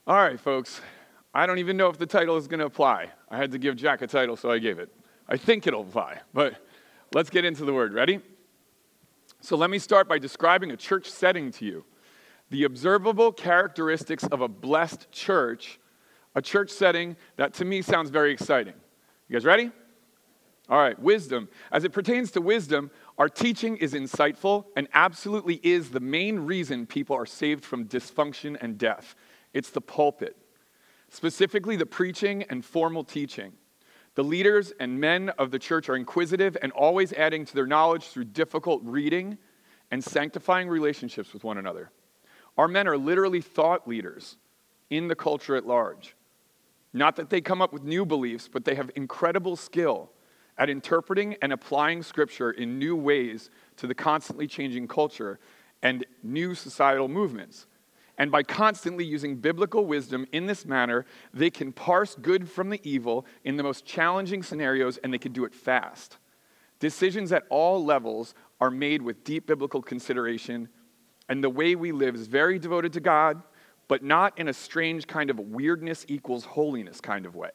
All right, folks. I don't even know if the title is going to apply. I had to give Jack a title, so I gave it. I think it'll apply, but let's get into the word. Ready? So let me start by describing a church setting to you. The observable characteristics of a blessed church, a church setting that to me sounds very exciting. You guys ready? All right, wisdom. As it pertains to wisdom, our teaching is insightful and absolutely is the main reason people are saved from dysfunction and death. It's the pulpit, specifically the preaching and formal teaching. The leaders and men of the church are inquisitive and always adding to their knowledge through difficult reading and sanctifying relationships with one another. Our men are literally thought leaders in the culture at large. Not that they come up with new beliefs, but they have incredible skill at interpreting and applying Scripture in new ways to the constantly changing culture and new societal movements. And by constantly using biblical wisdom in this manner, they can parse good from the evil in the most challenging scenarios, and they can do it fast. Decisions at all levels are made with deep biblical consideration, and the way we live is very devoted to God, but not in a strange kind of weirdness equals holiness kind of way.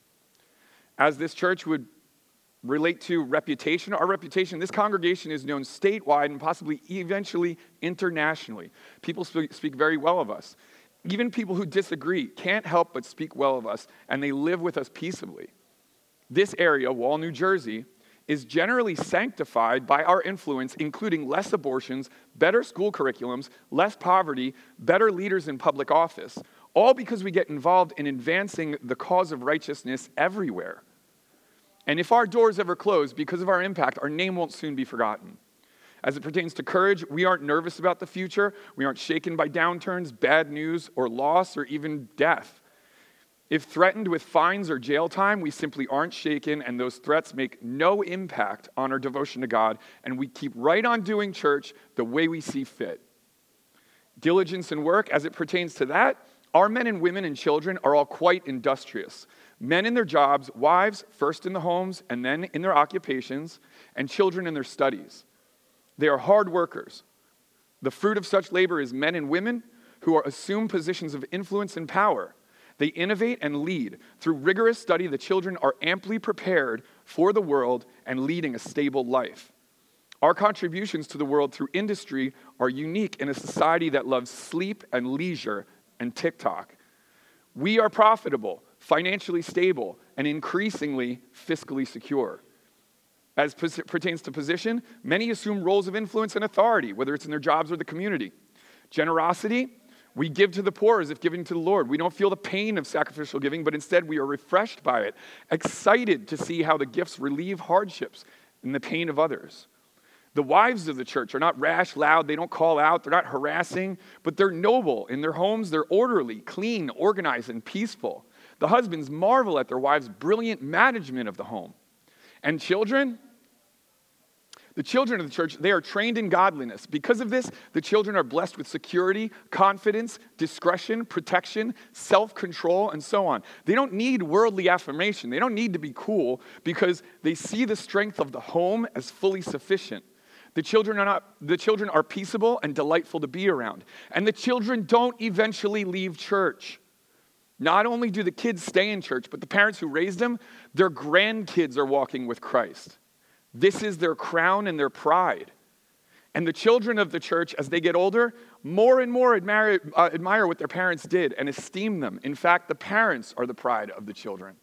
As this church would relate to reputation, our reputation, this congregation is known statewide and possibly eventually internationally. People speak very well of us. Even people who disagree can't help but speak well of us, and they live with us peaceably. This area, Wall, New Jersey, is generally sanctified by our influence, including less abortions, better school curriculums, less poverty, better leaders in public office, all because we get involved in advancing the cause of righteousness everywhere. And if our doors ever close because of our impact, our name won't soon be forgotten. As it pertains to courage, we aren't nervous about the future. We aren't shaken by downturns, bad news, or loss, or even death. If threatened with fines or jail time, we simply aren't shaken, and those threats make no impact on our devotion to God, and we keep right on doing church the way we see fit. Diligence and work, as it pertains to that, our men and women and children are all quite industrious. Men in their jobs, wives first in the homes and then in their occupations, and children in their studies. They are hard workers. The fruit of such labor is men and women who assume positions of influence and power. They innovate and lead. Through rigorous study, the children are amply prepared for the world and leading a stable life. Our contributions to the world through industry are unique in a society that loves sleep and leisure and TikTok. We are profitable, financially stable, and increasingly fiscally secure. As pertains to position, many assume roles of influence and authority, whether it's in their jobs or the community. Generosity, we give to the poor as if giving to the Lord. We don't feel the pain of sacrificial giving, but instead we are refreshed by it, excited to see how the gifts relieve hardships and the pain of others. The wives of the church are not rash, loud, they don't call out, they're not harassing, but they're noble. In their homes, they're orderly, clean, organized, and peaceful. The husbands marvel at their wives' brilliant management of the home. And children? The children of the church, they are trained in godliness. Because of this, the children are blessed with security, confidence, discretion, protection, self-control, and so on. They don't need worldly affirmation. They don't need to be cool because they see the strength of the home as fully sufficient. The children are peaceable and delightful to be around. And the children don't eventually leave church. Not only do the kids stay in church, but the parents who raised them, their grandkids are walking with Christ. This is their crown and their pride. And the children of the church, as they get older, more and more admire what their parents did and esteem them. In fact, the parents are the pride of the children.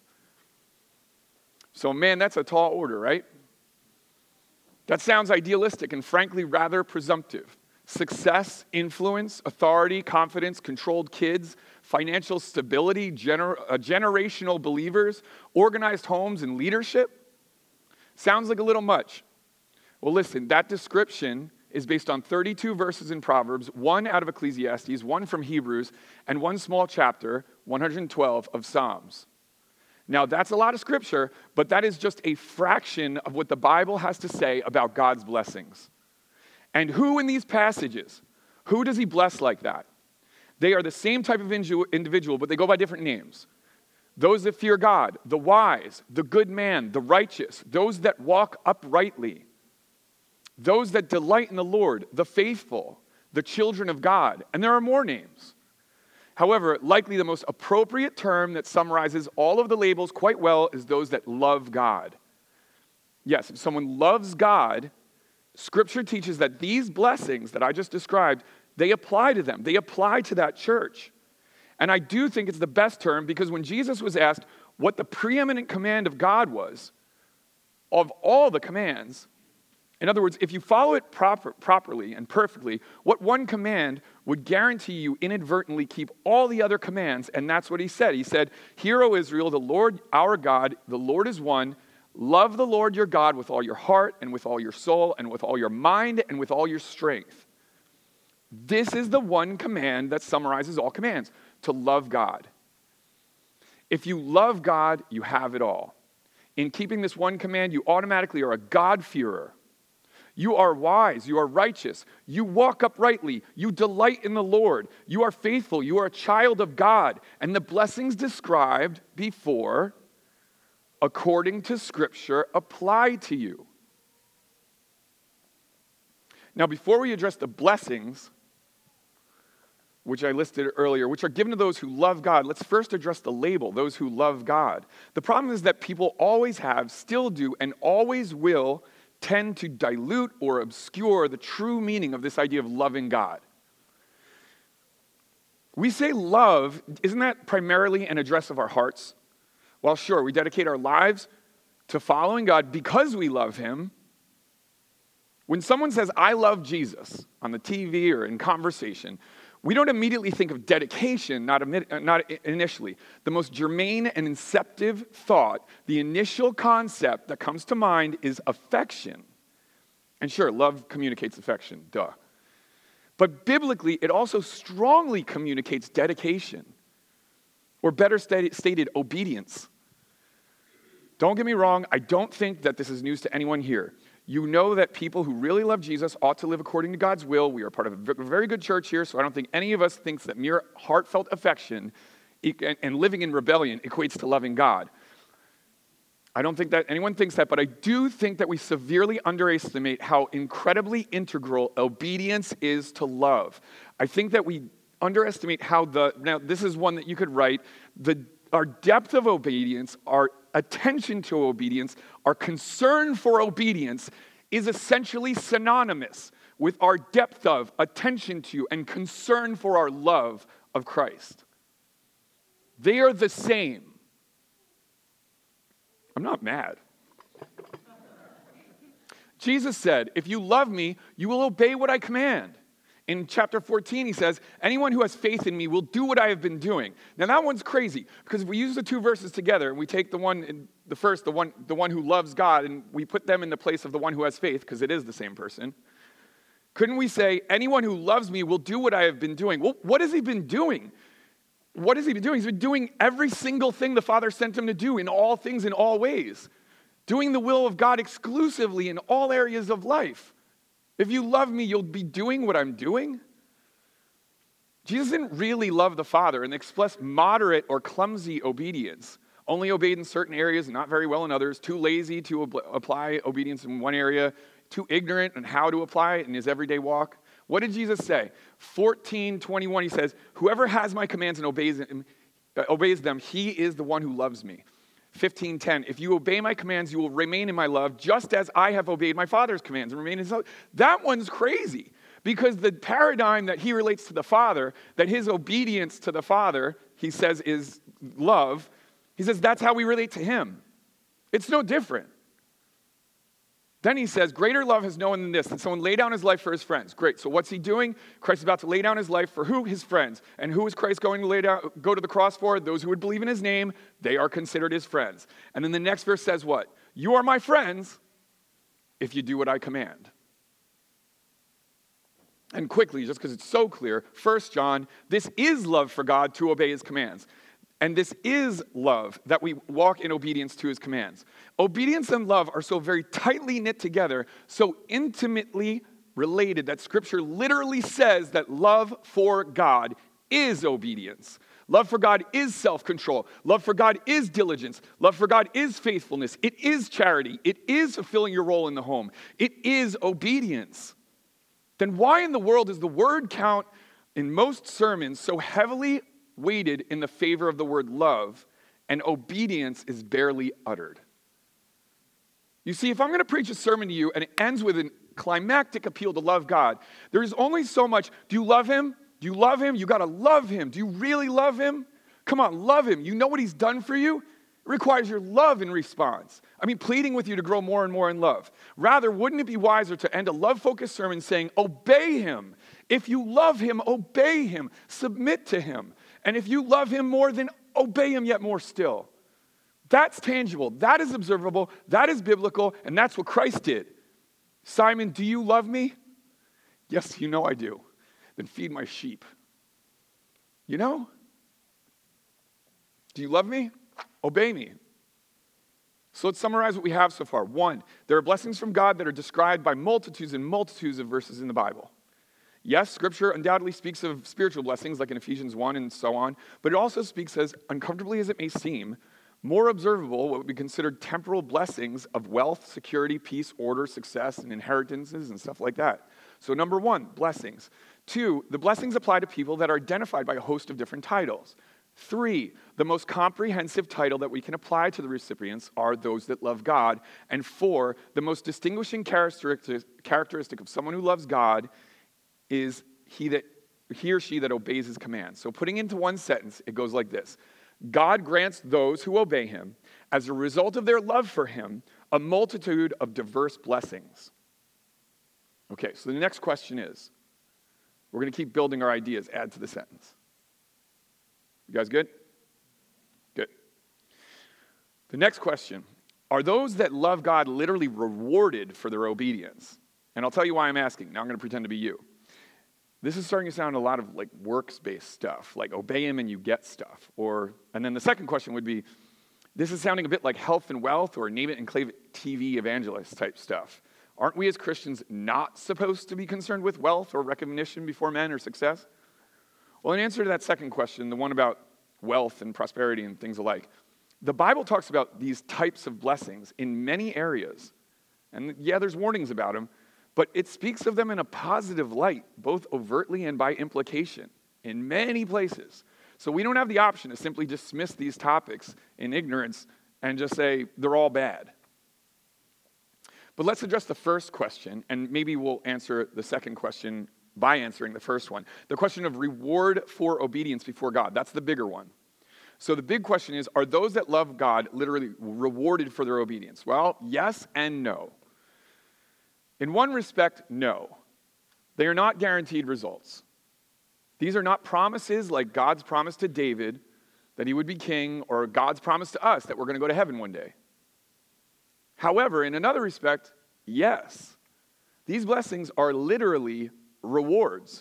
So man, that's a tall order, right? That sounds idealistic and frankly rather presumptive. Success, influence, authority, confidence, controlled kids, financial stability, generational believers, organized homes, and leadership. Sounds like a little much. Well, listen, that description is based on 32 verses in Proverbs, 1 out of Ecclesiastes, 1 from Hebrews, and 1 small chapter, 112 of Psalms. Now, that's a lot of scripture, but that is just a fraction of what the Bible has to say about God's blessings. And who in these passages, who does he bless like that? They are the same type of individual, but they go by different names. Those that fear God, the wise, the good man, the righteous, those that walk uprightly, those that delight in the Lord, the faithful, the children of God. And there are more names. However, likely the most appropriate term that summarizes all of the labels quite well is those that love God. Yes, if someone loves God, Scripture teaches that these blessings that I just described, they apply to them. They apply to that church. And I do think it's the best term because when Jesus was asked what the preeminent command of God was, of all the commands, in other words, if you follow it properly and perfectly, what one command would guarantee you inadvertently keep all the other commands, and that's what he said. He said, "Hear, O Israel, the Lord our God, the Lord is one. Love the Lord your God with all your heart and with all your soul and with all your mind and with all your strength." This is the one command that summarizes all commands, to love God. If you love God, you have it all. In keeping this one command, you automatically are a God-fearer. You are wise, you are righteous, you walk uprightly, you delight in the Lord, you are faithful, you are a child of God, and the blessings described before, according to Scripture, apply to you. Now, before we address the blessings, which I listed earlier, which are given to those who love God, let's first address the label, those who love God. The problem is that people always have, still do, and always will tend to dilute or obscure the true meaning of this idea of loving God. We say love, isn't that primarily an address of our hearts? Well, sure, we dedicate our lives to following God because we love Him. When someone says, "I love Jesus," on the TV or in conversation, we don't immediately think of dedication, not initially. The most germane and inceptive thought, the initial concept that comes to mind is affection. And sure, love communicates affection, duh. But biblically, it also strongly communicates dedication, or better stated, obedience. Don't get me wrong, I don't think that this is news to anyone here. You know that people who really love Jesus ought to live according to God's will. We are part of a very good church here, so I don't think any of us thinks that mere heartfelt affection and living in rebellion equates to loving God. I don't think that anyone thinks that, but I do think that we severely underestimate how incredibly integral obedience is to love. I think that we underestimate how now this is one that you could write, our depth of obedience, our attention to obedience, our concern for obedience is essentially synonymous with our depth of attention to and concern for our love of Christ. They are the same. I'm not mad. Jesus said, "If you love me, you will obey what I command." In chapter 14, he says, "Anyone who has faith in me will do what I have been doing." Now that one's crazy, because if we use the two verses together and we take the one who loves God, and we put them in the place of the one who has faith, because it is the same person, couldn't we say, "Anyone who loves me will do what I have been doing"? Well, what has he been doing? What has he been doing? He's been doing every single thing the Father sent him to do in all things, in all ways. Doing the will of God exclusively in all areas of life. If you love me, you'll be doing what I'm doing. Jesus didn't really love the Father and express moderate or clumsy obedience. Only obeyed in certain areas, not very well in others. Too lazy to apply obedience in one area. Too ignorant on how to apply it in his everyday walk. What did Jesus say? 14:21, he says, "Whoever has my commands and obeys them, he is the one who loves me." 15:10, "If you obey my commands, you will remain in my love, just as I have obeyed my Father's commands and remain in his love." That one's crazy, because the paradigm that he relates to the Father, that his obedience to the Father, he says, is love. He says that's how we relate to him. It's no different. Then he says, "Greater love has no one than this, that someone lay down his life for his friends." Great, so what's he doing? Christ is about to lay down his life for who? His friends. And who is Christ going to go to the cross for? Those who would believe in his name, they are considered his friends. And then the next verse says what? "You are my friends if you do what I command." And quickly, just because it's so clear, 1 John, this is love for God to obey his commands. And this is love, that we walk in obedience to his commands. Obedience and love are so very tightly knit together, so intimately related, that Scripture literally says that love for God is obedience. Love for God is self-control. Love for God is diligence. Love for God is faithfulness. It is charity. It is fulfilling your role in the home. It is obedience. Then why in the world is the word count in most sermons so heavily weighted in the favor of the word love, and obedience is barely uttered. You see, if I'm going to preach a sermon to you and it ends with a climactic appeal to love God, there is only so much. Do you love him? Do you love him? You got to love him. Do you really love him? Come on, love him. You know what he's done for you? It requires your love in response. I mean, pleading with you to grow more and more in love. Rather, wouldn't it be wiser to end a love-focused sermon saying, obey him. If you love him, obey him. Submit to him. And if you love him more, then obey him yet more still. That's tangible. That is observable. That is biblical. And that's what Christ did. Simon, do you love me? Yes, you know I do. Then feed my sheep. You know? Do you love me? Obey me. So let's summarize what we have so far. 1, there are blessings from God that are described by multitudes and multitudes of verses in the Bible. Yes, Scripture undoubtedly speaks of spiritual blessings like in Ephesians 1 and so on, but it also speaks, as uncomfortably as it may seem, more observable what would be considered temporal blessings of wealth, security, peace, order, success, and inheritances and stuff like that. So 1, blessings. 2, the blessings apply to people that are identified by a host of different titles. 3, the most comprehensive title that we can apply to the recipients are those that love God. And 4, the most distinguishing characteristic of someone who loves God is he or she that obeys his commands. So putting into one sentence, it goes like this. God grants those who obey him, as a result of their love for him, a multitude of diverse blessings. Okay, so the next question is, we're going to keep building our ideas, add to the sentence. You guys good? Good. The next question, are those that love God literally rewarded for their obedience? And I'll tell you why I'm asking. Now I'm going to pretend to be you. This is starting to sound a lot of like works-based stuff, like obey him and you get stuff. And then the second question would be, this is sounding a bit like health and wealth or name it and claim it TV evangelist type stuff. Aren't we as Christians not supposed to be concerned with wealth or recognition before men or success? Well, in answer to that second question, the one about wealth and prosperity and things alike, the Bible talks about these types of blessings in many areas. And yeah, there's warnings about them, but it speaks of them in a positive light, both overtly and by implication, in many places. So we don't have the option to simply dismiss these topics in ignorance and just say they're all bad. But let's address the first question, and maybe we'll answer the second question by answering the first one. The question of reward for obedience before God. That's the bigger one. So the big question is, are those that love God literally rewarded for their obedience? Well, yes and no. In one respect, no. They are not guaranteed results. These are not promises like God's promise to David that he would be king, or God's promise to us that we're going to go to heaven one day. However, in another respect, yes. These blessings are literally rewards.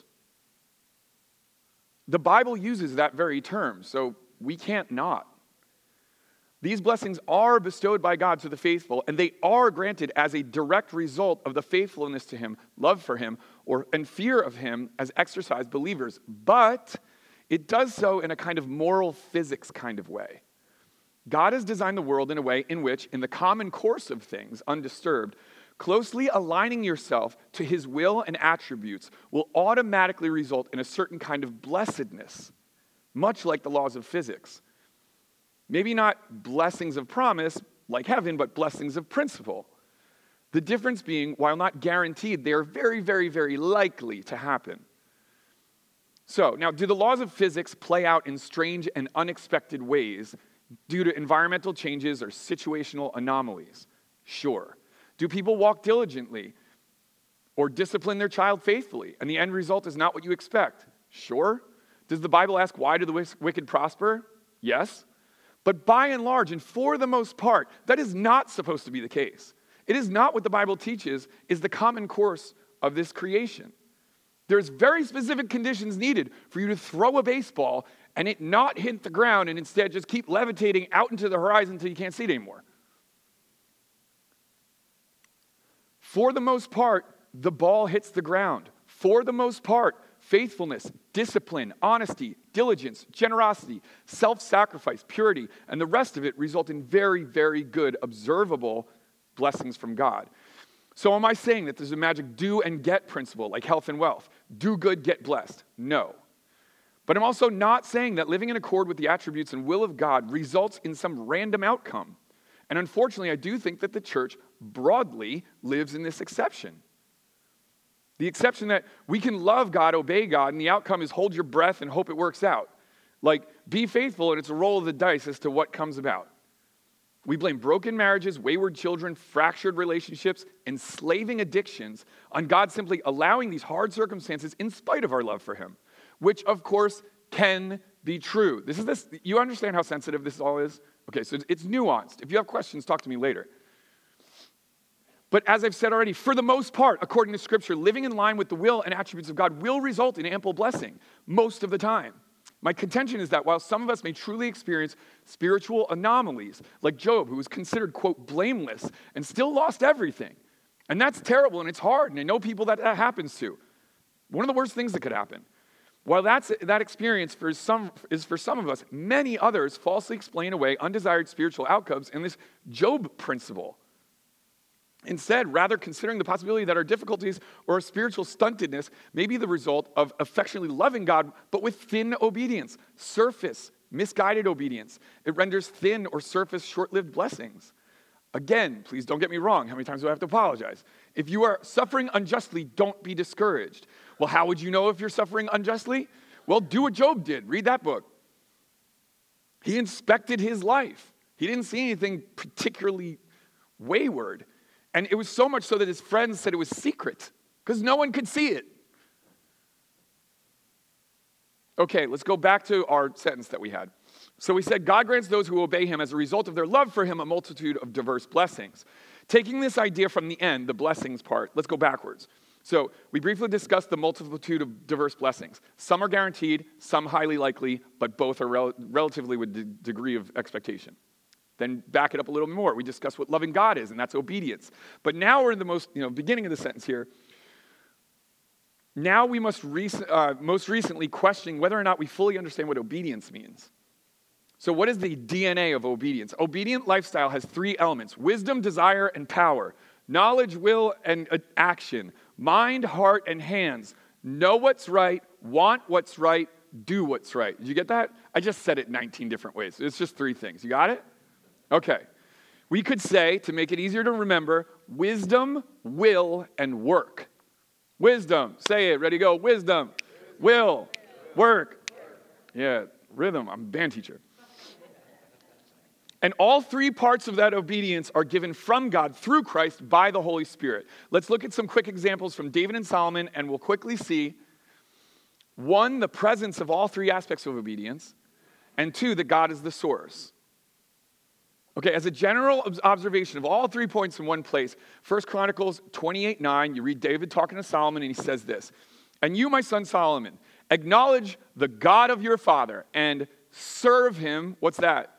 The Bible uses that very term, so we can't not. These blessings are bestowed by God to the faithful, and they are granted as a direct result of the faithfulness to him, love for him, and fear of him as exercised believers. But it does so in a kind of moral physics kind of way. God has designed the world in a way in which, in the common course of things, undisturbed, closely aligning yourself to his will and attributes will automatically result in a certain kind of blessedness, much like the laws of physics. Maybe not blessings of promise like heaven, but blessings of principle. The difference being, while not guaranteed, they are very, very, very likely to happen. So, now, do the laws of physics play out in strange and unexpected ways due to environmental changes or situational anomalies? Sure. Do people walk diligently or discipline their child faithfully, and the end result is not what you expect? Sure. Does the Bible ask, why do the wicked prosper? Yes. But by and large, and for the most part, that is not supposed to be the case. It is not what the Bible teaches is the common course of this creation. There's very specific conditions needed for you to throw a baseball and it not hit the ground and instead just keep levitating out into the horizon until you can't see it anymore. For the most part, the ball hits the ground. For the most part, faithfulness, discipline, honesty, diligence, generosity, self-sacrifice, purity, and the rest of it result in very, very good, observable blessings from God. So am I saying that there's a magic do and get principle like health and wealth? Do good, get blessed. No. But I'm also not saying that living in accord with the attributes and will of God results in some random outcome. And unfortunately, I do think that the church broadly lives in this exception. The exception that we can love God, obey God, and the outcome is hold your breath and hope it works out. Like, be faithful, and it's a roll of the dice as to what comes about. We blame broken marriages, wayward children, fractured relationships, enslaving addictions on God simply allowing these hard circumstances in spite of our love for him, which, of course, can be true. You understand how sensitive this all is? Okay, so it's nuanced. If you have questions, talk to me later. But as I've said already, for the most part, according to Scripture, living in line with the will and attributes of God will result in ample blessing most of the time. My contention is that while some of us may truly experience spiritual anomalies, like Job, who was considered, quote, blameless, and still lost everything, and that's terrible and it's hard, and I know people that happens to. One of the worst things that could happen. While that experience is for some of us, many others falsely explain away undesired spiritual outcomes in this Job principle. Instead, rather considering the possibility that our difficulties or our spiritual stuntedness may be the result of affectionately loving God, but with thin obedience, surface, misguided obedience. It renders thin or surface, short-lived blessings. Again, please don't get me wrong. How many times do I have to apologize? If you are suffering unjustly, don't be discouraged. Well, how would you know if you're suffering unjustly? Well, do what Job did. Read that book. He inspected his life. He didn't see anything particularly wayward. And it was so much so that his friends said it was secret because no one could see it. Okay, let's go back to our sentence that we had. So we said, God grants those who obey him as a result of their love for him a multitude of diverse blessings. Taking this idea from the end, the blessings part, let's go backwards. So we briefly discussed the multitude of diverse blessings. Some are guaranteed, some highly likely, but both are relatively with degree of expectation. Then back it up a little more. We discussed what loving God is, and that's obedience. But now we're in the beginning of the sentence here. Now we must most recently question whether or not we fully understand what obedience means. So what is the DNA of obedience? Obedient lifestyle has three elements: wisdom, desire, and power. Knowledge, will, and action. Mind, heart, and hands. Know what's right, want what's right, do what's right. Did you get that? I just said it 19 different ways. It's just three things. You got it? Okay. We could say, to make it easier to remember, wisdom, will, and work. Wisdom. Say it. Ready, go. Wisdom. Will. Work. Yeah, rhythm. I'm a band teacher. And all three parts of that obedience are given from God through Christ by the Holy Spirit. Let's look at some quick examples from David and Solomon, and we'll quickly see, one, the presence of all three aspects of obedience, and two, that God is the source. Okay, as a general observation of all 3 points in one place, 1 Chronicles 28:9, you read David talking to Solomon, and he says this: "And you, my son Solomon, acknowledge the God of your father and serve him." What's that?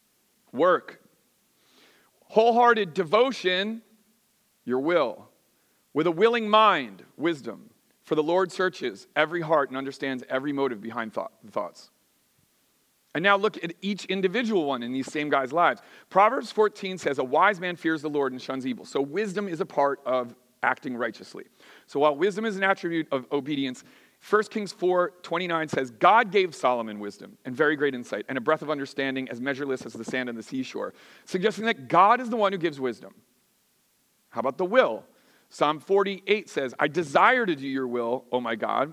Work. Wholehearted devotion, your will. With a willing mind, wisdom. For the Lord searches every heart and understands every motive behind thoughts. And now look at each individual one in these same guys' lives. Proverbs 14 says, "A wise man fears the Lord and shuns evil." So wisdom is a part of acting righteously. So while wisdom is an attribute of obedience, 1 Kings 4:29 says, "God gave Solomon wisdom and very great insight and a breadth of understanding as measureless as the sand on the seashore," suggesting that God is the one who gives wisdom. How about the will? Psalm 48 says, "I desire to do your will, O my God.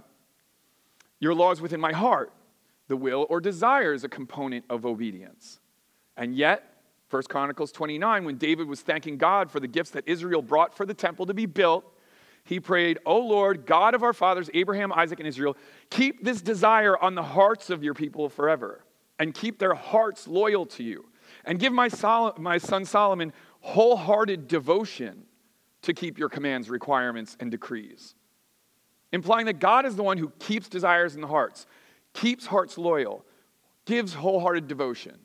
Your law is within my heart." The will or desire is a component of obedience. And yet, 1 Chronicles 29, when David was thanking God for the gifts that Israel brought for the temple to be built, he prayed, "O Lord, God of our fathers, Abraham, Isaac, and Israel, keep this desire on the hearts of your people forever, and keep their hearts loyal to you. And give my son Solomon wholehearted devotion to keep your commands, requirements, and decrees." Implying that God is the one who keeps desires in the hearts, keeps hearts loyal, gives wholehearted devotion.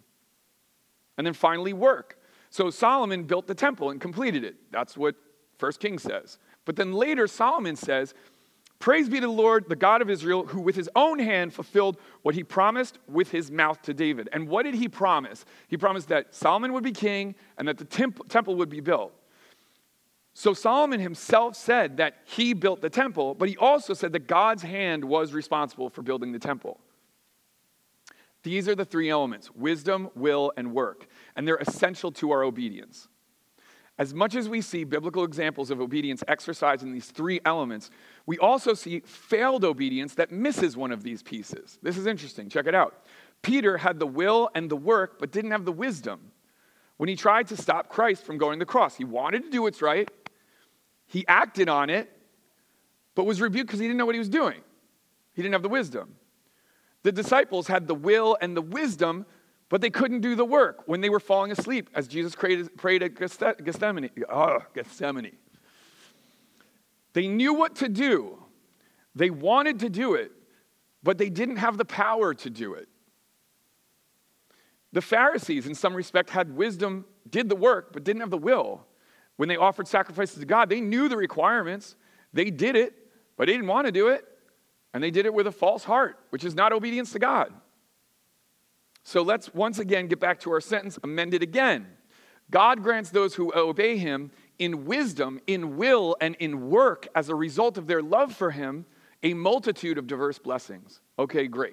And then finally, work. So Solomon built the temple and completed it. That's what 1 Kings says. But then later, Solomon says, "Praise be to the Lord, the God of Israel, who with his own hand fulfilled what he promised with his mouth to David." And what did he promise? He promised that Solomon would be king and that the temple would be built. So Solomon himself said that he built the temple, but he also said that God's hand was responsible for building the temple. These are the three elements: wisdom, will, and work. And they're essential to our obedience. As much as we see biblical examples of obedience exercised in these three elements, we also see failed obedience that misses one of these pieces. This is interesting. Check it out. Peter had the will and the work, but didn't have the wisdom. When he tried to stop Christ from going to the cross, he wanted to do what's right. He acted on it, but was rebuked because he didn't know what he was doing. He didn't have the wisdom. The disciples had the will and the wisdom, but they couldn't do the work when they were falling asleep as Jesus prayed at Gethsemane. Gethsemane. They knew what to do. They wanted to do it, but they didn't have the power to do it. The Pharisees, in some respect, had wisdom, did the work, but didn't have the will. When they offered sacrifices to God, they knew the requirements. They did it, but they didn't want to do it. And they did it with a false heart, which is not obedience to God. So let's once again get back to our sentence, amend it again. God grants those who obey him in wisdom, in will, and in work as a result of their love for him, a multitude of diverse blessings. Okay, great.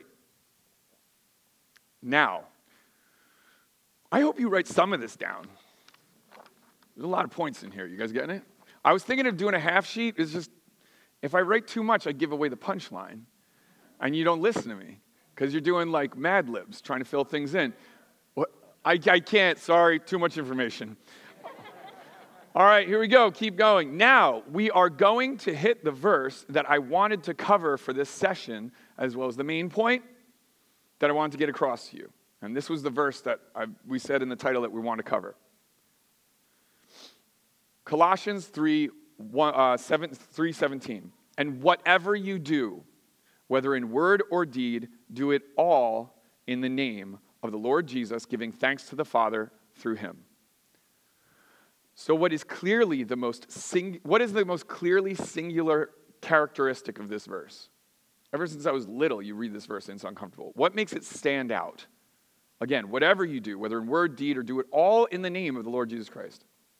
Now, I hope you write some of this down. There's a lot of points in here. You guys getting it? I was thinking of doing a half sheet. It's just, if I write too much, I give away the punchline. And you don't listen to me. Because you're doing like Mad Libs, trying to fill things in. I can't, sorry, too much information. All right, here we go, keep going. Now, we are going to hit the verse that I wanted to cover for this session, as well as the main point that I wanted to get across to you. And this was the verse that we said in the title that we want to cover. Colossians 3:17. And whatever you do, whether in word or deed, do it all in the name of the Lord Jesus, giving thanks to the Father through him. So what is the most clearly singular characteristic of this verse? Ever since I was little, you read this verse and it's uncomfortable. What makes it stand out? Again, whatever you do, whether in word, deed, or do it all in the name of the Lord Jesus Christ.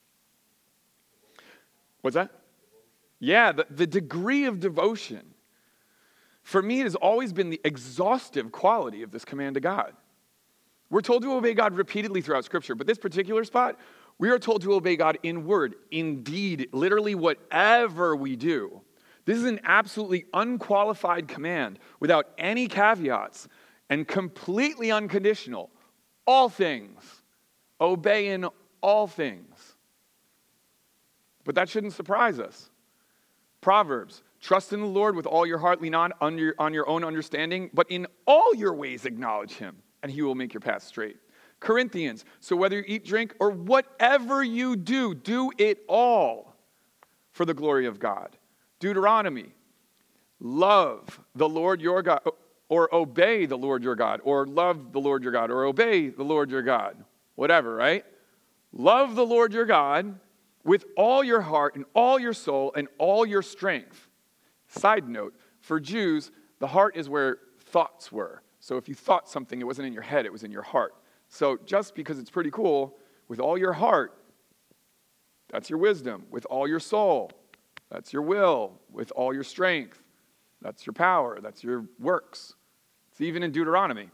What's that? Yeah, the degree of devotion. For me, it has always been the exhaustive quality of this command to God. We're told to obey God repeatedly throughout Scripture, but this particular spot, we are told to obey God in word, in deed, literally whatever we do. This is an absolutely unqualified command without any caveats and completely unconditional. All things. Obey in all things. But that shouldn't surprise us. Proverbs, trust in the Lord with all your heart, lean not on your own understanding, but in all your ways acknowledge him, and he will make your path straight. Corinthians, so whether you eat, drink, or whatever you do, do it all for the glory of God. Deuteronomy, love the Lord your God, or obey the Lord your God, or love the Lord your God, or obey the Lord your God. Whatever, right? Love the Lord your God with all your heart and all your soul and all your strength. Side note, for Jews, the heart is where thoughts were. So if you thought something, it wasn't in your head, it was in your heart. So just because it's pretty cool, with all your heart, that's your wisdom. With all your soul, that's your will. With all your strength, that's your power. That's your works. It's even in Deuteronomy.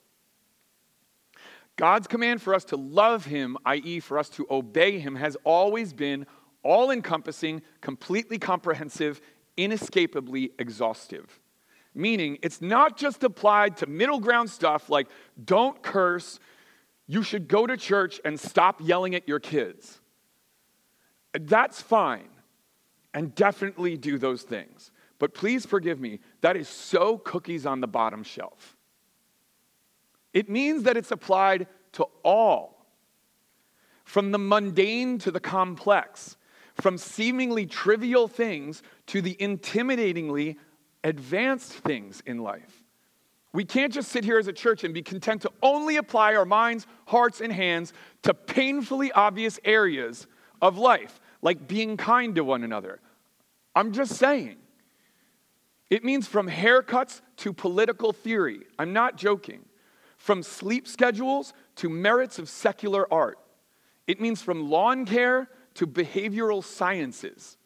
God's command for us to love him, i.e. for us to obey him, has always been all-encompassing, completely comprehensive, inescapably exhaustive. Meaning, it's not just applied to middle ground stuff like don't curse, you should go to church and stop yelling at your kids. That's fine, and definitely do those things. But please forgive me, that is so cookies on the bottom shelf. It means that it's applied to all, from the mundane to the complex, from seemingly trivial things to the intimidatingly advanced things in life. We can't just sit here as a church and be content to only apply our minds, hearts, and hands to painfully obvious areas of life, like being kind to one another. I'm just saying. It means from haircuts to political theory. I'm not joking. From sleep schedules to merits of secular art. It means from lawn care to behavioral sciences.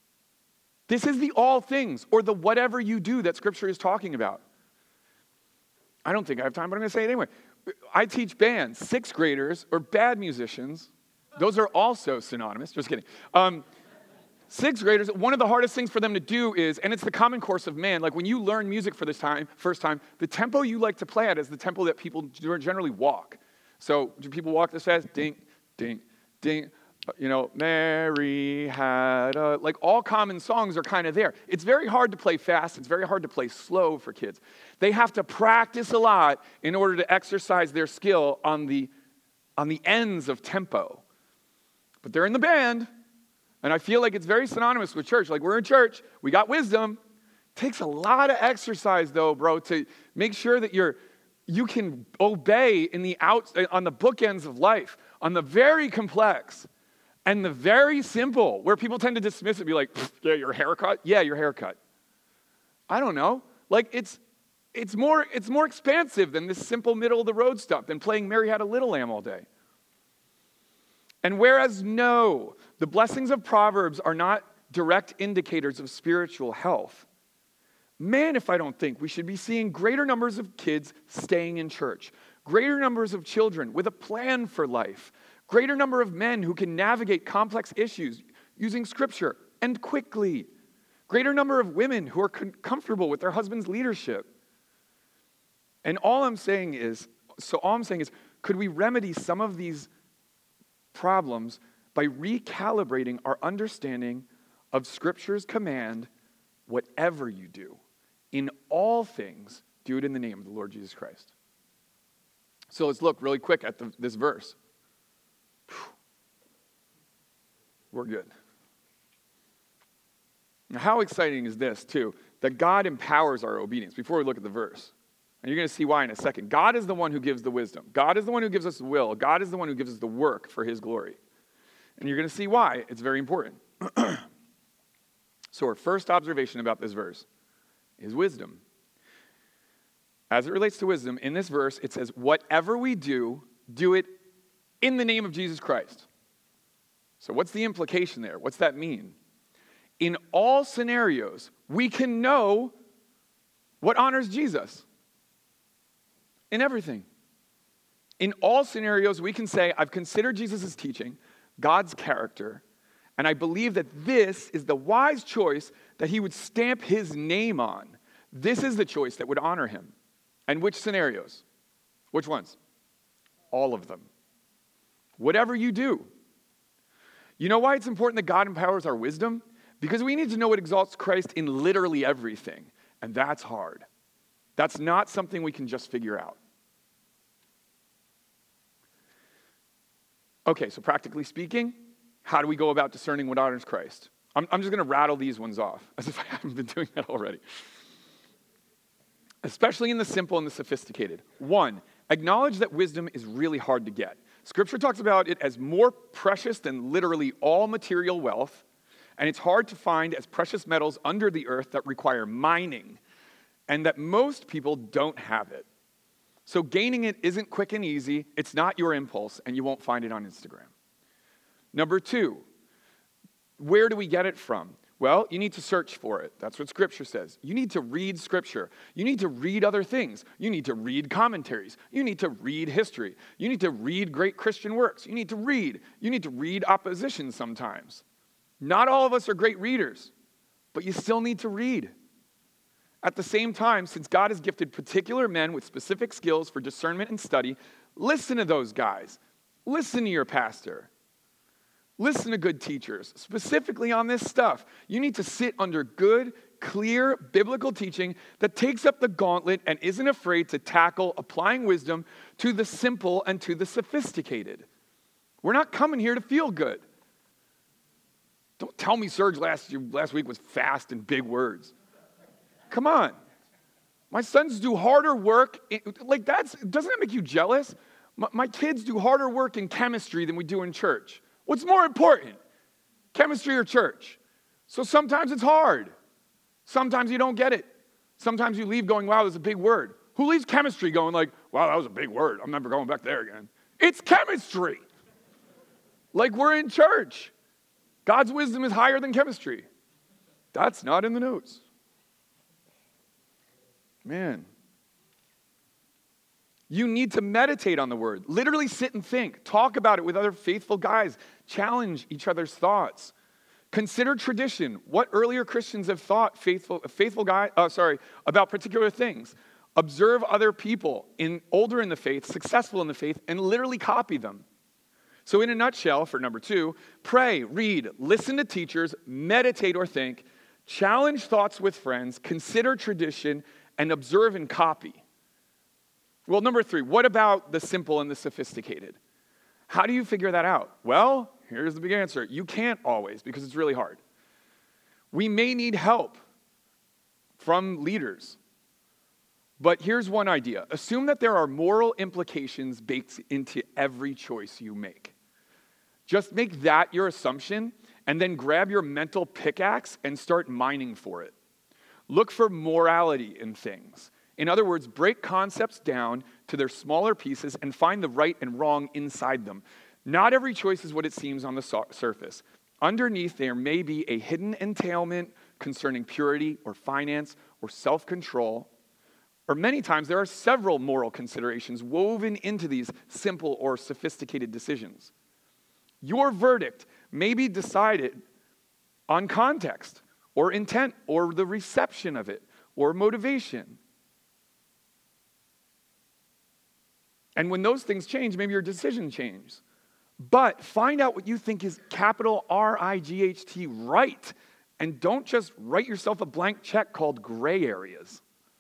This is the all things, or the whatever you do that Scripture is talking about. I don't think I have time, but I'm going to say it anyway. I teach bands. Sixth graders or bad musicians, those are also synonymous. Just kidding. Sixth graders, one of the hardest things for them to do is, and it's the common course of man, like when you learn music for the first time, the tempo you like to play at is the tempo that people generally walk. So do people walk this fast? Ding, ding, ding. Mary had a, like all common songs are kind of there. It's very hard to play fast. It's very hard to play slow for kids. They have to practice a lot in order to exercise their skill on the ends of tempo. But they're in the band, and I feel like it's very synonymous with church. Like we're in church, we got wisdom. Takes a lot of exercise though, bro, to make sure that you can obey on the bookends of life, on the very complex. And the very simple, where people tend to dismiss it, be like, yeah, your haircut? Yeah, your haircut. I don't know. Like, it's more expansive than this simple middle-of-the-road stuff, than playing Mary Had a Little Lamb all day. And whereas, no, the blessings of Proverbs are not direct indicators of spiritual health, man, if I don't think we should be seeing greater numbers of kids staying in church, greater numbers of children with a plan for life, greater number of men who can navigate complex issues using Scripture and quickly. Greater number of women who are comfortable with their husband's leadership. And all I'm saying is, could we remedy some of these problems by recalibrating our understanding of Scripture's command, whatever you do, in all things, do it in the name of the Lord Jesus Christ. So let's look really quick at this verse. We're good. Now, how exciting is this, too, that God empowers our obedience? Before we look at the verse, and you're going to see why in a second. God is the one who gives the wisdom. God is the one who gives us the will. God is the one who gives us the work for his glory. And you're going to see why it's very important. So our first observation about this verse is wisdom. As it relates to wisdom, in this verse, it says, whatever we do, do it in the name of Jesus Christ. So what's the implication there? What's that mean? In all scenarios, we can know what honors Jesus. In everything. In all scenarios, we can say, I've considered Jesus' teaching, God's character, and I believe that this is the wise choice that he would stamp his name on. This is the choice that would honor him. And which scenarios? Which ones? All of them. Whatever you do. You know why it's important that God empowers our wisdom? Because we need to know what exalts Christ in literally everything. And that's hard. That's not something we can just figure out. Okay, so practically speaking, how do we go about discerning what honors Christ? I'm just going to rattle these ones off, as if I haven't been doing that already. Especially in the simple and the sophisticated. 1, acknowledge that wisdom is really hard to get. Scripture talks about it as more precious than literally all material wealth, and it's hard to find as precious metals under the earth that require mining, and that most people don't have it. So gaining it isn't quick and easy, it's not your impulse, and you won't find it on Instagram. Number 2, where do we get it from? Well, you need to search for it. That's what Scripture says. You need to read Scripture. You need to read other things. You need to read commentaries. You need to read history. You need to read great Christian works. You need to read opposition sometimes. Not all of us are great readers, but you still need to read. At the same time, since God has gifted particular men with specific skills for discernment and study, listen to those guys. Listen to your pastor. Listen to good teachers, specifically on this stuff. You need to sit under good, clear, biblical teaching that takes up the gauntlet and isn't afraid to tackle applying wisdom to the simple and to the sophisticated. We're not coming here to feel good. Don't tell me Serge last week was fast and big words. Come on. My sons do harder work. Doesn't that make you jealous? My kids do harder work in chemistry than we do in church. What's more important, chemistry or church? So sometimes it's hard. Sometimes you don't get it. Sometimes you leave going, wow, that's a big word. Who leaves chemistry going like, wow, that was a big word. I'm never going back there again. It's chemistry. Like we're in church. God's wisdom is higher than chemistry. That's not in the notes. Man. You need to meditate on the word. Literally sit and think. Talk about it with other faithful guys. Challenge each other's thoughts. Consider tradition. What earlier Christians have thought about particular things. Observe other people older in the faith, successful in the faith, and literally copy them. So in a nutshell, for number 2, pray, read, listen to teachers, meditate or think, challenge thoughts with friends, consider tradition, and observe and copy. Well, number 3, what about the simple and the sophisticated? How do you figure that out? Well, here's the big answer. You can't always, because it's really hard. We may need help from leaders. But here's one idea. Assume that there are moral implications baked into every choice you make. Just make that your assumption, and then grab your mental pickaxe and start mining for it. Look for morality in things. In other words, break concepts down to their smaller pieces and find the right and wrong inside them. Not every choice is what it seems on the surface. Underneath, there may be a hidden entailment concerning purity or finance or self-control. Or many times, there are several moral considerations woven into these simple or sophisticated decisions. Your verdict may be decided on context or intent or the reception of it or motivation. And when those things change, maybe your decision changes. But find out what you think is capital R-I-G-H-T right, and don't just write yourself a blank check called gray areas.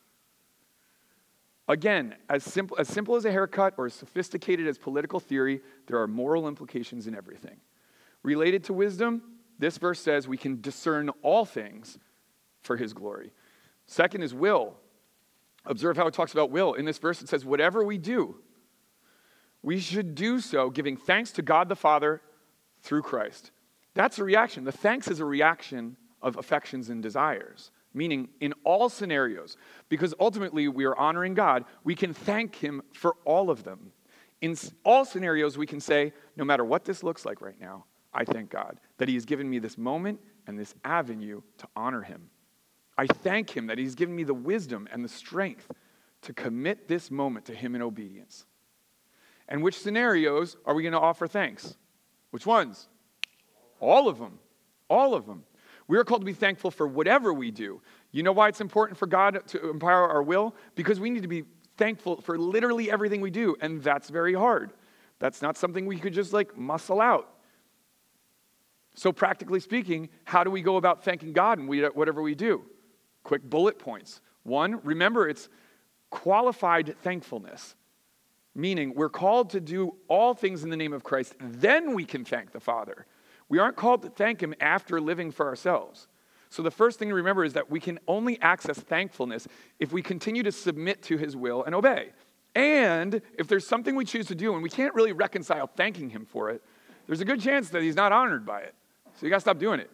Again, as simple as a haircut or as sophisticated as political theory, there are moral implications in everything. Related to wisdom, this verse says we can discern all things for his glory. Second is will. Observe how it talks about will. In this verse, it says, whatever we do, we should do so giving thanks to God the Father through Christ. That's a reaction. The thanks is a reaction of affections and desires. Meaning, in all scenarios, because ultimately we are honoring God, we can thank him for all of them. In all scenarios, we can say, no matter what this looks like right now, I thank God that he has given me this moment and this avenue to honor him. I thank him that he's given me the wisdom and the strength to commit this moment to him in obedience. And which scenarios are we going to offer thanks? Which ones? All of them. All of them. We are called to be thankful for whatever we do. You know why it's important for God to empower our will? Because we need to be thankful for literally everything we do, and that's very hard. That's not something we could just muscle out. So practically speaking, how do we go about thanking God in whatever we do? Quick bullet points. 1, remember it's qualified thankfulness, meaning we're called to do all things in the name of Christ, then we can thank the Father. We aren't called to thank him after living for ourselves. So the first thing to remember is that we can only access thankfulness if we continue to submit to his will and obey. And if there's something we choose to do and we can't really reconcile thanking him for it, there's a good chance that he's not honored by it. So you got to stop doing it.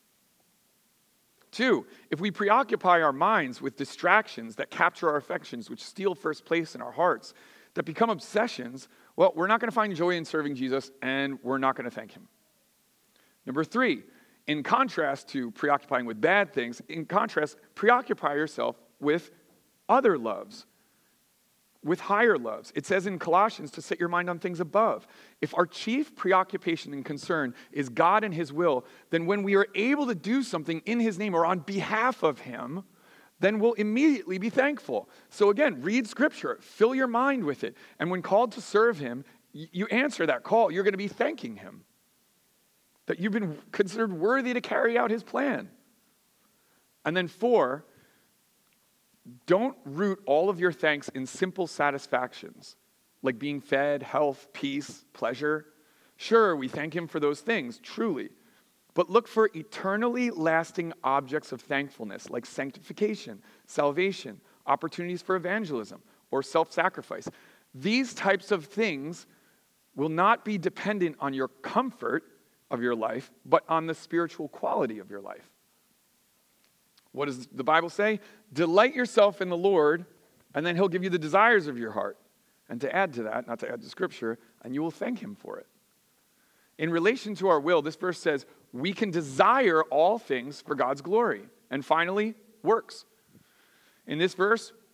2, if we preoccupy our minds with distractions that capture our affections, which steal first place in our hearts, that become obsessions, well, we're not going to find joy in serving Jesus, and we're not going to thank him. Number 3, in contrast to preoccupying with bad things, preoccupy yourself with other loves, with higher loves. It says in Colossians to set your mind on things above. If our chief preoccupation and concern is God and his will, then when we are able to do something in his name or on behalf of him, then we'll immediately be thankful. So again, read scripture, fill your mind with it, and when called to serve him, you answer that call. You're going to be thanking him that you've been considered worthy to carry out his plan. And then 4, don't root all of your thanks in simple satisfactions, like being fed, health, peace, pleasure. Sure, we thank him for those things, truly. But look for eternally lasting objects of thankfulness, like sanctification, salvation, opportunities for evangelism, or self-sacrifice. These types of things will not be dependent on your comfort of your life, but on the spiritual quality of your life. What does the Bible say? Delight yourself in the Lord, and then he'll give you the desires of your heart. And to add to that, not to add to Scripture, and you will thank him for it. In relation to our will, this verse says, we can desire all things for God's glory. And finally, works. In this verse,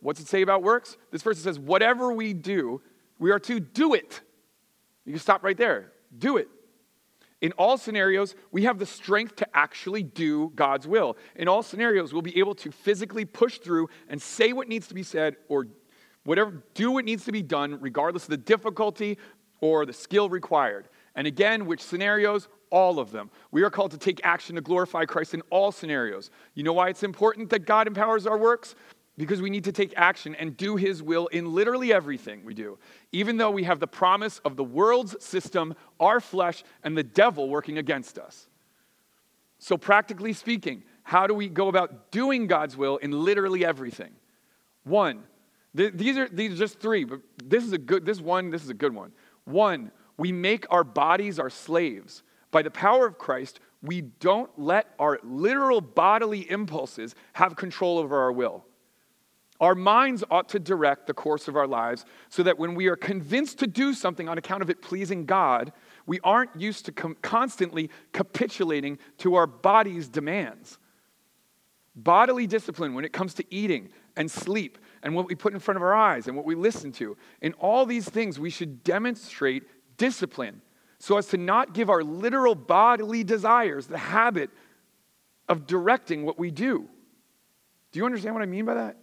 What's it say about works? This verse says, whatever we do, we are to do it. You can stop right there. Do it. In all scenarios, we have the strength to actually do God's will. In all scenarios, we'll be able to physically push through and say what needs to be said or do what needs to be done, regardless of the difficulty or the skill required. And again, which scenarios? All of them. We are called to take action to glorify Christ in all scenarios. You know why it's important that God empowers our works? Because we need to take action and do his will in literally everything we do. Even though we have the promise of the world's system, our flesh, and the devil working against us. So practically speaking, how do we go about doing God's will in literally everything? One, these are just three, but this is a good one. One, we make our bodies our slaves. By the power of Christ, we don't let our literal bodily impulses have control over our will. Our minds ought to direct the course of our lives so that when we are convinced to do something on account of it pleasing God, we aren't used to constantly capitulating to our body's demands. Bodily discipline when it comes to eating and sleep and what we put in front of our eyes and what we listen to. In all these things, we should demonstrate discipline so as to not give our literal bodily desires the habit of directing what we do. Do you understand what I mean by that?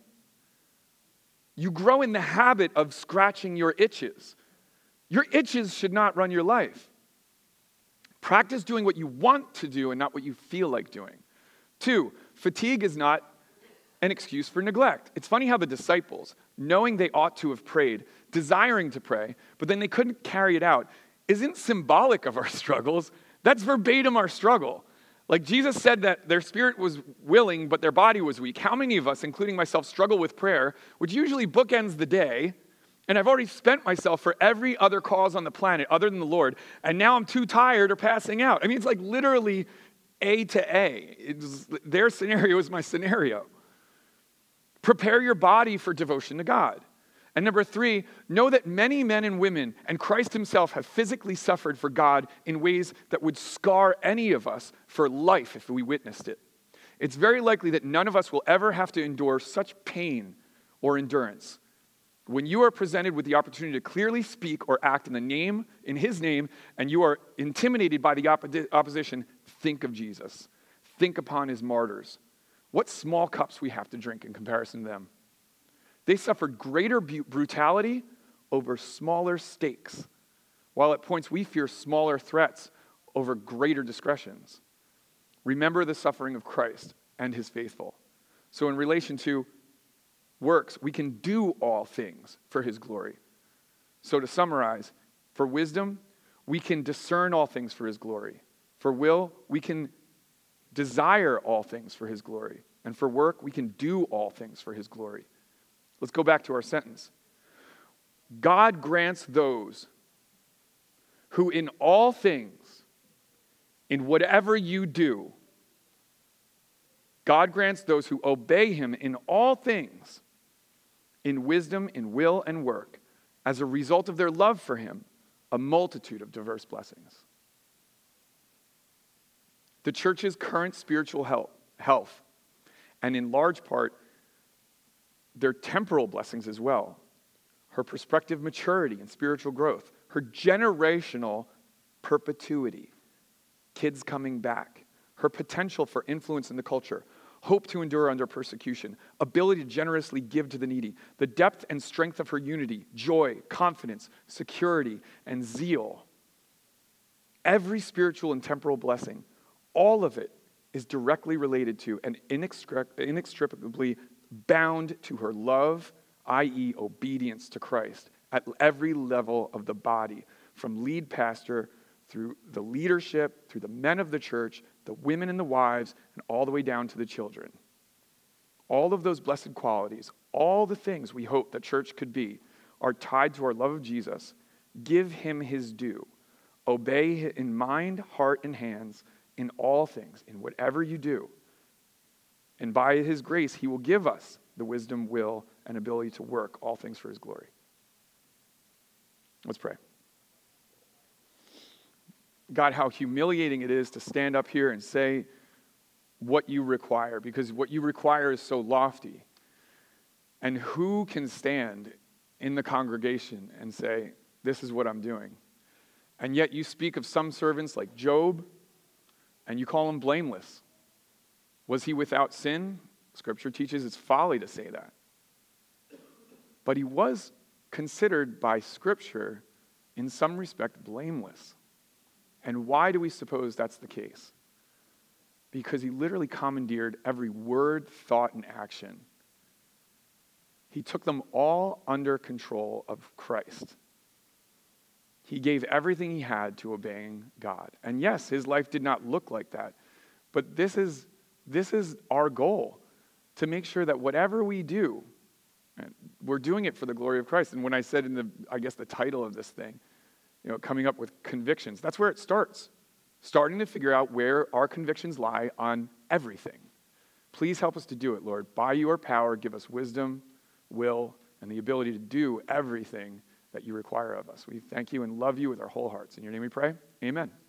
You grow in the habit of scratching your itches. Your itches should not run your life. Practice doing what you want to do and not what you feel like doing. 2, fatigue is not an excuse for neglect. It's funny how the disciples, knowing they ought to have prayed, desiring to pray, but then they couldn't carry it out, isn't symbolic of our struggles. That's verbatim our struggle. Like Jesus said that their spirit was willing, but their body was weak. How many of us, including myself, struggle with prayer, which usually bookends the day, and I've already spent myself for every other cause on the planet other than the Lord, and now I'm too tired or passing out. I mean, it's like literally A to A. Their scenario is my scenario. Prepare your body for devotion to God. And number 3, know that many men and women and Christ himself have physically suffered for God in ways that would scar any of us for life if we witnessed it. It's very likely that none of us will ever have to endure such pain or endurance. When you are presented with the opportunity to clearly speak or act in his name, and you are intimidated by the opposition, think of Jesus. Think upon his martyrs. What small cups we have to drink in comparison to them. They suffered greater brutality over smaller stakes, while at points we fear smaller threats over greater discretions. Remember the suffering of Christ and his faithful. So in relation to works, we can do all things for his glory. So to summarize, for wisdom, we can discern all things for his glory. For will, we can desire all things for his glory. And for work, we can do all things for his glory. Let's go back to our sentence. God grants those who in all things, in whatever you do, God grants those who obey him in all things, in wisdom, in will, and work, as a result of their love for him, a multitude of diverse blessings. The church's current spiritual health, and in large part, their temporal blessings as well, her prospective maturity and spiritual growth, her generational perpetuity, kids coming back, her potential for influence in the culture, hope to endure under persecution, ability to generously give to the needy, the depth and strength of her unity, joy, confidence, security, and zeal. Every spiritual and temporal blessing, all of it is directly related to and inextricably bound to her love, i.e. obedience to Christ, at every level of the body, from lead pastor through the leadership, through the men of the church, the women and the wives, and all the way down to the children. All of those blessed qualities, all the things we hope that church could be, are tied to our love of Jesus. Give him his due. Obey in mind, heart, and hands in all things, in whatever you do. And by his grace, he will give us the wisdom, will, and ability to work all things for his glory. Let's pray. God, how humiliating it is to stand up here and say what you require, because what you require is so lofty. And who can stand in the congregation and say, this is what I'm doing? And yet you speak of some servants like Job, and you call him blameless. Was he without sin? Scripture teaches it's folly to say that. But he was considered by Scripture, in some respect, blameless. And why do we suppose that's the case? Because he literally commandeered every word, thought, and action. He took them all under control of Christ. He gave everything he had to obeying God. And yes, his life did not look like that. But this is our goal, to make sure that whatever we do, we're doing it for the glory of Christ. And when I said in the title of this thing, coming up with convictions, that's where it starts. Starting to figure out where our convictions lie on everything. Please help us to do it, Lord. By your power, give us wisdom, will, and the ability to do everything that you require of us. We thank you and love you with our whole hearts. In your name we pray. Amen.